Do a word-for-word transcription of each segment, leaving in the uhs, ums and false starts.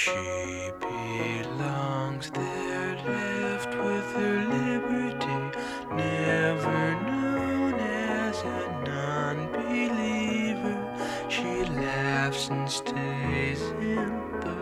She belongs there, left with her liberty, never known as a non-believer. She laughs and stays in the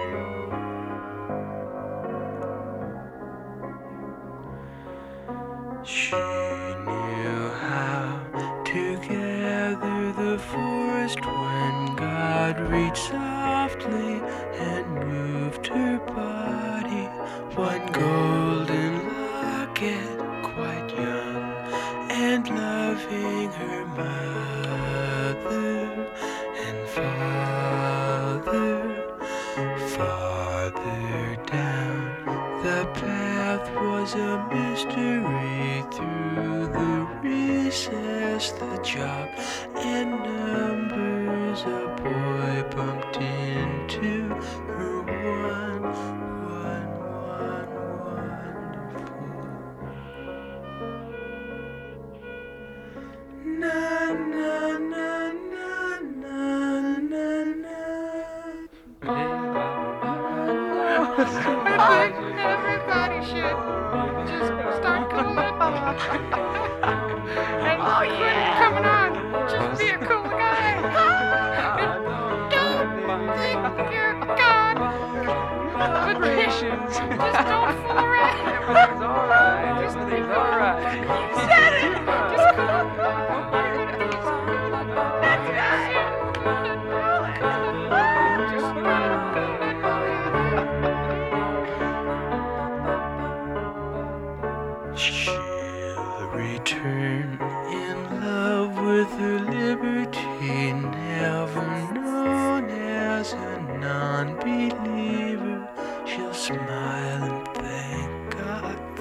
She knew how to gather the forest when God reached softly and moved her body. One golden locket, quite young and loving her mother and father. Farther down the path was a mystery. Through the recess, the job and numbers, a boy bumped into her. One, one, one, wonderful. Na na na na na na na. I think everybody should just start cooling. And Oh, quit yeah. coming on. Just be a cool guy. And don't think you're God. But just don't fool around. Everything's alright. Everything's alright. You said it. Just cool. That's right. She'll return in love with her liberty, never known as a non-believer. She'll smile and thank God